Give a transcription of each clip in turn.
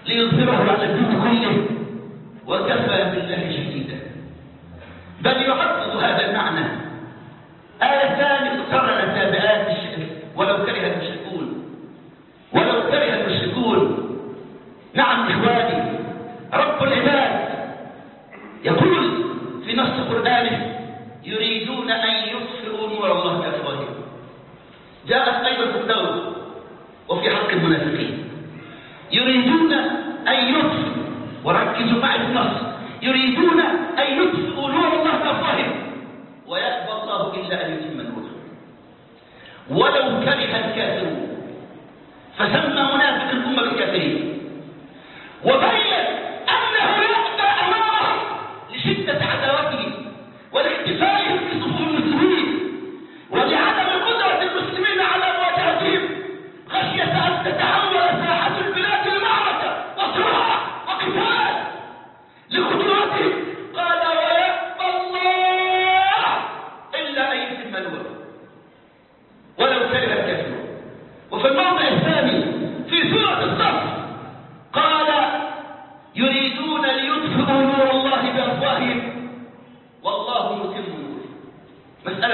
ليظهره على الدين كله وكفى بالله شهيدا. بل يعضد هذا المعنى آيتان اقترنتا بآيات الشرك ولو كره المشركون، ولو كره المشركون. نعم إخواني، رب العباد يقول في نص قرآنه يريدون أن يطفئوا نور الله بأفواههم. جاءت أيضا في التوبة وفي حق المنافقين يريدون أن يطفئوا، وركزوا معي في النص، يريدون أن يطفئوا نور الله بأفواههم ويأبى الله إلا أن يتم نوره ولو كره الكافرون. فسمى منافق الأمة بالكافرين وبين أنه يأبى أمامهم لشدة عداوته ولاحتفالهم في صفوف المسلمين ولعدم قدرة المسلمين على مواجهتهم خشية أن تتحول ساحة البلاد لمعركة وصراع وقتال لخطورته. قال ويأبى الله إلا أن يتم نوره ولو كره الكافرون. وفي الموضع الثاني في سورة الصف قال يريدون ليطفئوا نور الله بأفواههم والله متم نوره. مسألة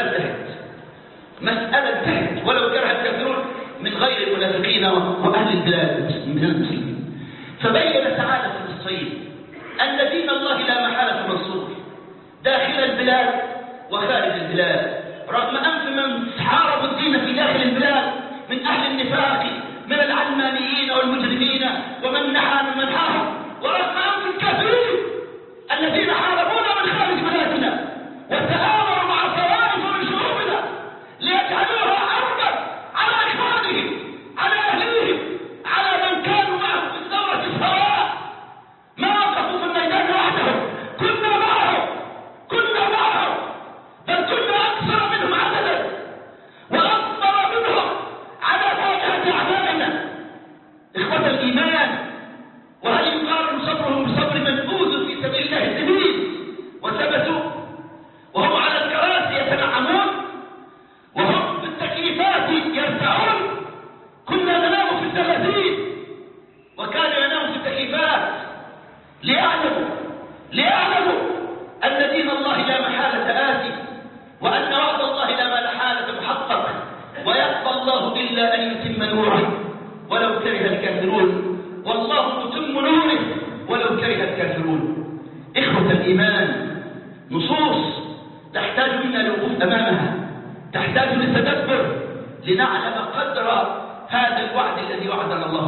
انتهت ولو كره الكافرون من غير المنافقين وأهل البلاد من المسلمين. فبين تعالى في النصين أن دين الله لا محالة منصور داخل البلاد وخارج البلاد، رغم أنف من حاربوا الدين في داخل البلاد من أهل النفاق من العلمانيين والمجرمين ومن نحى من منحاهم، ورغم أنف الكافرين الذين حاربونا من خارج بلادنا وتآمروا مع طوائف من شعوبنا ليجعلوها حربا على إخوانهم على أهليهم على من كانوا معهم في الثورة السواء. ما وقفوا في الميدان وحدهم، كنا معهم بل كنا أكثر منهم عددا وأكبر منهم على مواجهة أعدائنا. إخوة الإيمان، وهل يقارن صبرهم بصبر من أوذوا في سبيل الله السبيل وثبتوا وهم على الكراسي يتنعمون وهم بالتكييفات يرتعون؟ كنا ننام في الزلازل وكانوا يناموا في التكييفات ليعلموا أن دين الله لا محالة آتي وأن وعد الله لا محالة محقق ويأبى الله إلا أن يتم نوره ولو كره الكافرون والله متم نوره ولو كره الكافرون. إخوة الإيمان، نصوص تحتاج منا للوقوف أمامها، تحتاج للتدبر لنعلم قدر هذا الوعد الذي وعدنا الله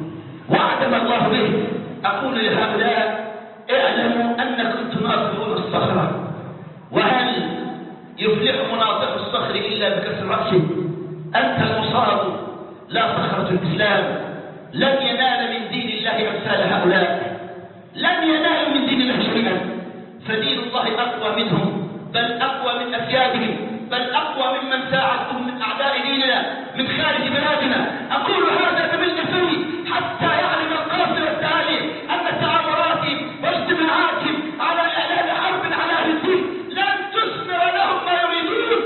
به. أقول لهؤلاء اعلموا أنكم تناطحون الصخرة، وهل يفلح مناطح الصخر إلا بكسر رأسه؟ أنت المصاب لا صخرة الإسلام. لن ينال من دين الله أمثال هؤلاء، لن ينالوا من دين الله شيئا، فدين الله أقوى منهم، بل أقوى من أسيادهم، بل أقوى ممن ساعدهم من أعداء ديننا من خارج بلادنا. أقول هذا بالنفي حتى يعلم القاصر التالي أن تعاملاتهم واجتماعاتهم على إعلان حرب على أهل الدين لن تثمر لهم ما يريدون.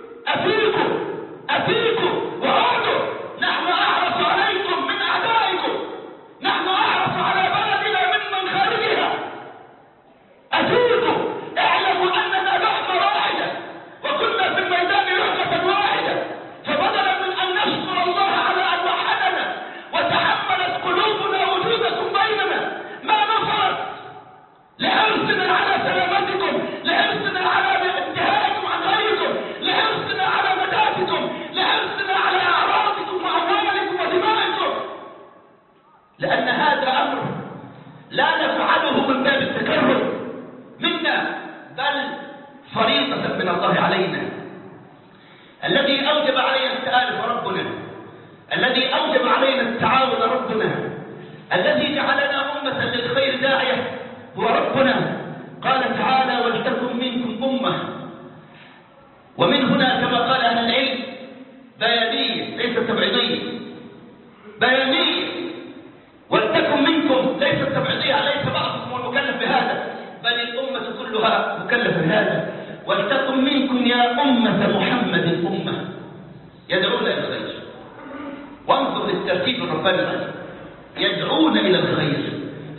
أفيقوا وعودوا، نحن أحرص عليكم من أعدائكم، نحن أحرص على بلدنا ممن خارجها. أفيقوا، اعلموا أننا لحظة واحدة وكنا في الميدان لحظة واحدة، فبدلا من أن نشكر الله على أن وحدنا وتحملت قلوبنا وجودكم بيننا ما نفرت لحرصنا على سلامتكم، لحرصنا على انتهائكم عن غيركم، لحرصنا على مدافعكم، لحرصنا على أعراضكم وأموالكم ودمائكم، لأن هذا أمر لا نفعله من باب التكرر منا بل فريضة من الله علينا. الذي أوجب علينا التآلف ربنا، الذي أوجب علينا التعاون ربنا، الذي جعلنا أمة للخير داعية هو ربنا. قال تعالى ولتكن منكم أمة، ومن هنا كما قال أهل العلم بيانية ليست تبعيضية، بيانية. ولتكن منكم ليست تبعيضية، ليس بعضكم المكلف بهذا بل الأمة كلها مكلف بهذا. ولتكن منكم يا أمة محمد أمة يدعون إلى الخير. وانظر للترتيب الرباني، يدعون إلى الخير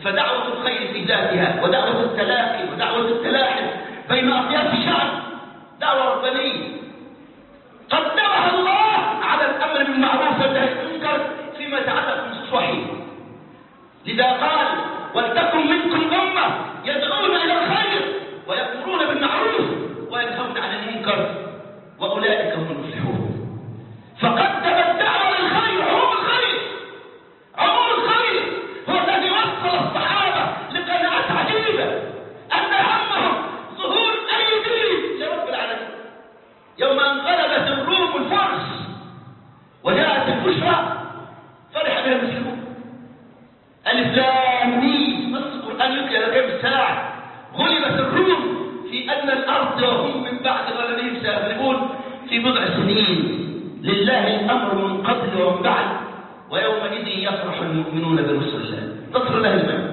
فدعوة الخير في ذاتها ودعوة التلاقي ودعوة التلاحم بين أطياف الشعب دعوة ربانية قدمها الله على الأمر بالمعروف والنهي عن المنكر فيما يتعلق بنصوص وحي. لذا قال ولتكن منكم أمة يدعون إلى الخير ويأمرون بالمعروف وينهون عن المنكر وأولئك هم المفلحون. فقدم الدعوة للخير عموم الخير. عموم الخير هو الذي وصل الصحابة لقناعات عجيبة أن همهم ظهور أي دين لرب العالمين. يوم انقلبت الروم الفرس وجاءت البشرى فرح بها المسلمون. ألف لام ميم، نص القرآن يتلى لكم الساعة. غلبت الروم في أن الأرض وهم من بعد غلبهم سيغلبون في بضع سنين. لله الأمر من قبل ومن بعد ويومئذ يفرح المؤمنون بنصر الله. نصر الله المال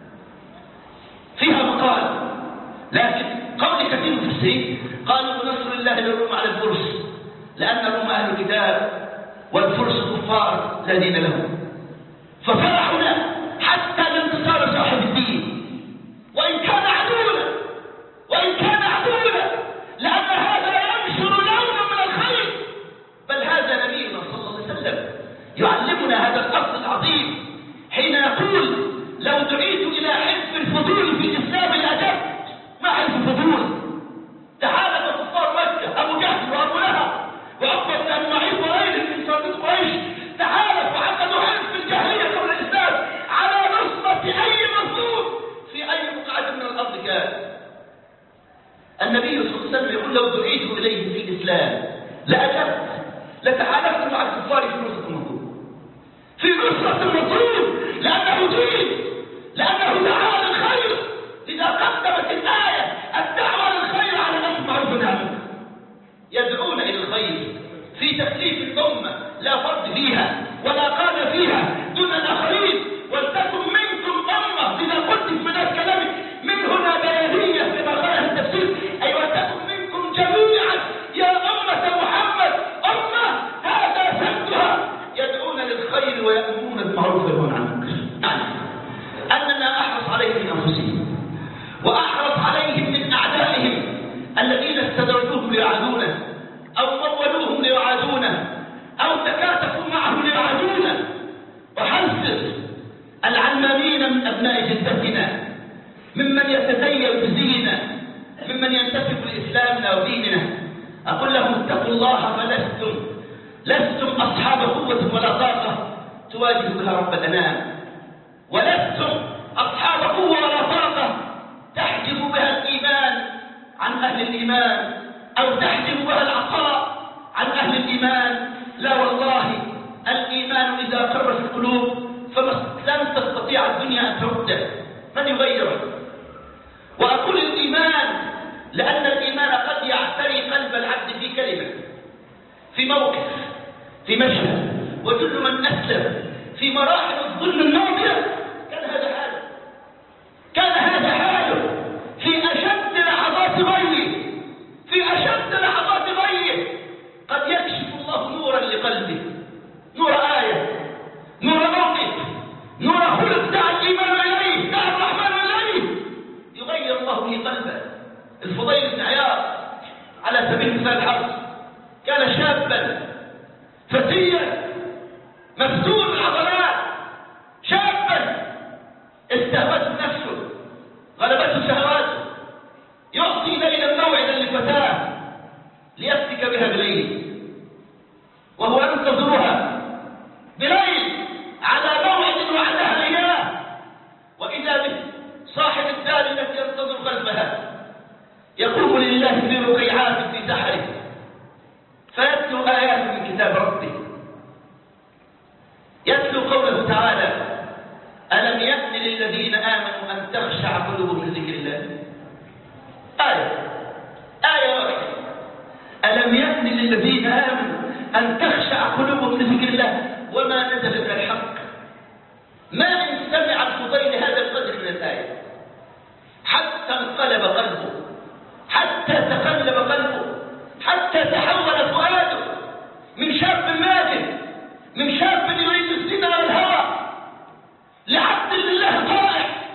فيها مقال، لكن قول كثير من المفسرين قالوا بنصر الله للروم على الفرس لأن الروم أهل الكتاب والفرس كفار لا دين لهم. ففرحنا حتى لانتصار صاحب الدين وإن كان عدونا لأن هذا ينشر لونا من الخير. بل هذا نبينا صلى الله عليه وسلم يعلمنا هذا الأصل العظيم حين يقول لو دعيت إلى حزب الفضول في الإسلام لأجبت. ما حزب الفضول؟ تعالى كفار مكة أبو جهل وأبو لهب وعقبة بن أبي معيط وغيرهم من صادق قريش تعالوا وعقدوا حزب الجاهلية قبل الإسلام على نصرة أي مظلوم في أي بقعة من الأرض كان. النبي صلى الله عليه وسلم يقول لو دعيت إليه في الإسلام لأجبت لتحالفت مع الكفار في نصرة المظلوم لأنه دين، لأنه دعوة للخير. إذا قدمت الآية الدعوة للخير على الأمر معروف والنهي عن المنكر. يدعون إلى الخير في تكليف الأمة لا فرد فيها ولا قال فيها دون الآخرين. ولتكن منكم أمة، إذا قلت من الكلام من هنا بيانية كما قال التفسير، أي ولتكن منكم جميعا يا أمة محمد أمة هذا سمتها يدعون للخير ويأمرون بالمعروف وينهون عن المنكر. يعني أننا أحرص عليهم من أنفسهم وأحرص عليهم من أعدائهم الذين استدرجوهم ليعادونه أو مولوهم ليعادونه أو تكاتفوا معه ليعادونه. وحذر العلمانين من أبناء جدتنا ممن يتزين بزينة ممن ينتسب لإسلامنا وديننا. أقول لهم اتقوا الله فلستم أصحاب قوة ولا طاقة تواجه بها رب الأنام، ولستم أصحاب قوة ولا طاقة تحجب بها الإيمان عن أهل الإيمان أو تحجب بها العطاء عن أهل الإيمان. لا والله، الإيمان إذا قر في القلوب فلن تستطيع الدنيا أن ترده. من يغيره؟ وأقول الإيمان لأن الإيمان قد يعتري قلب العبد في كلمة، في موقف، في مشهد. وكل من أسلم في مراحل الظلم الماضية كان هذا حاله في أشد لحظات غيه قد يكشف الله نورا لقلبه، نور آية، نور موقف، نور خلق دعا الإيمان إليه، دعا الرحمن إليه، يغير الله به قلبه. الفضيل بن عياض على سبيل المثال الحرب كان شابا فتيا مفتون العضلات، شابا استهوته نفسه غلبته شهواته، يعطي ليلا موعدا لفتاة ليفتك بها بليل وهو ينتظرها بليل على موعد وعدها إياه، وإذا به صاحب الدار التي ينتظر خلفها يقوم لله في ركيعات في سحره فيتلو آيات من كتاب ربه، يتلو قوله تعالى ألم يأن للذين آمنوا أن تخشع قلوبهم لذكر الله. آية واحدة، ألم يأن للذين آمنوا أن تخشع قلوبهم لذكر الله وما نزل من الحق. ما إن سمع الفضيل هذا القدر من الآية حتى انقلب قلبه، حتى تقلب قلبه، حتى تحول فؤاده من شاب ماجد، من شاب يريد الزنا والهوى، لعبد لله طائع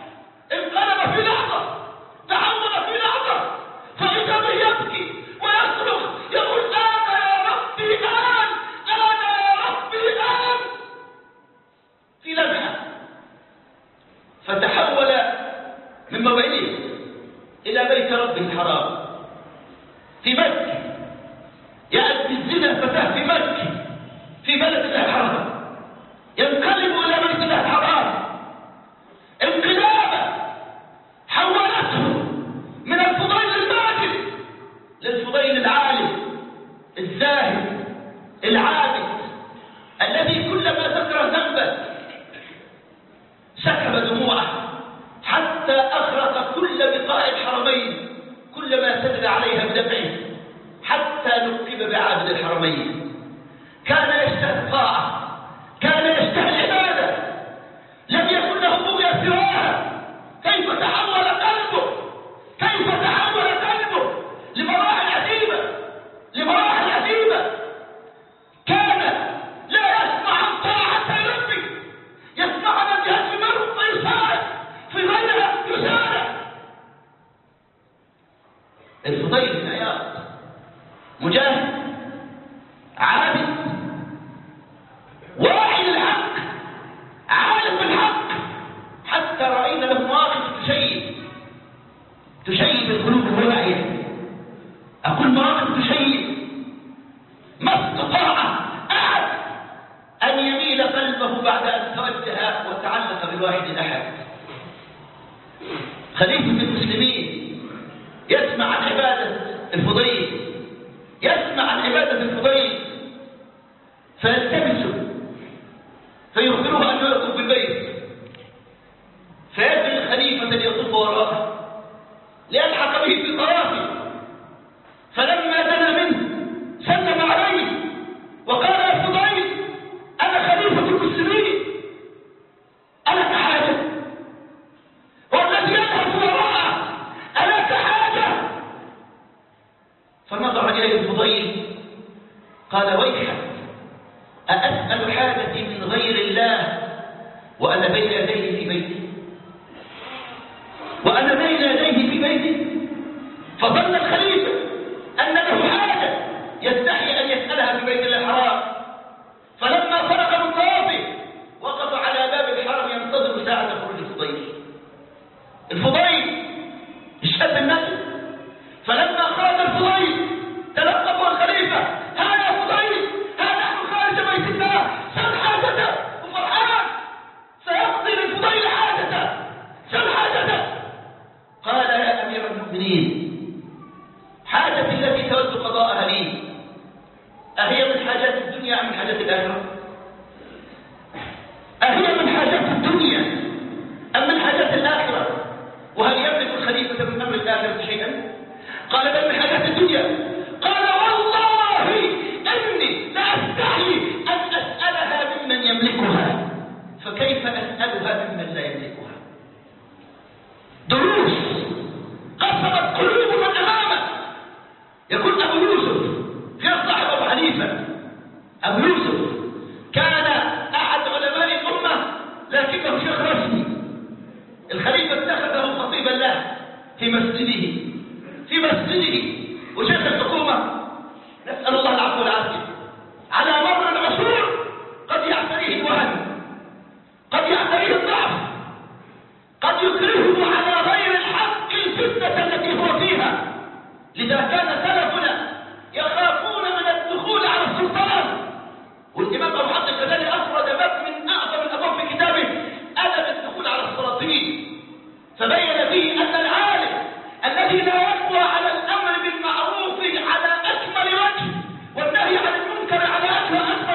يلبسه فيخبره أنه يطوف بالبيت، فيجري الخليفة ليطوف وراءه ليلحق به في طوافه، فلما دنا منه سلم عليه وقال يا فضيل أنا خليفة المسلمين ألك حاجة؟ والذي يذهب وراءه ألك حاجة؟ فنظر إليه الفضيل قال ويحك أأسأل حاجتي من غير الله وأنا بين يديه في بيتي؟ وأنا بين يديه في بيتي؟ فظن الخليفة أن له حاجة يستحي أن يسألها في بيت الله الحرام، فلما فرغ من طوافه وقف على باب الحرم ينتظر ساعة خروج الفضيل الشاب النبي. فلما خرج الفضيل تلقفه الخليفة ها يا فضيل ها نحن خارج بيت الله سل حاجته، وفرحان سيقضي للفضيل حاجته سل حاجته. قال يا أمير المؤمنين حاجتي التي تود قضاءها لي أهي من حاجات الدنيا أم من حاجات الآخرة؟ أهي من حاجات الدنيا أم من حاجات الآخرة؟ وهل يملك الخليفة من أمر الآخرة شيئا؟ قال بل من حاجات الدنيا. قال والله إني لأستحي أن أسألها ممن يملكها، فكيف أسألها ممن لا يملكها؟ دروس قصبت قلوب من أمامه. يقول أبو يوسف في صاحب أبو حنيفة، أبو يوسف كان أحد علماء الأمة لكنه شيخ رسمي، الخليفة اتخذه خطيبا له في مسجده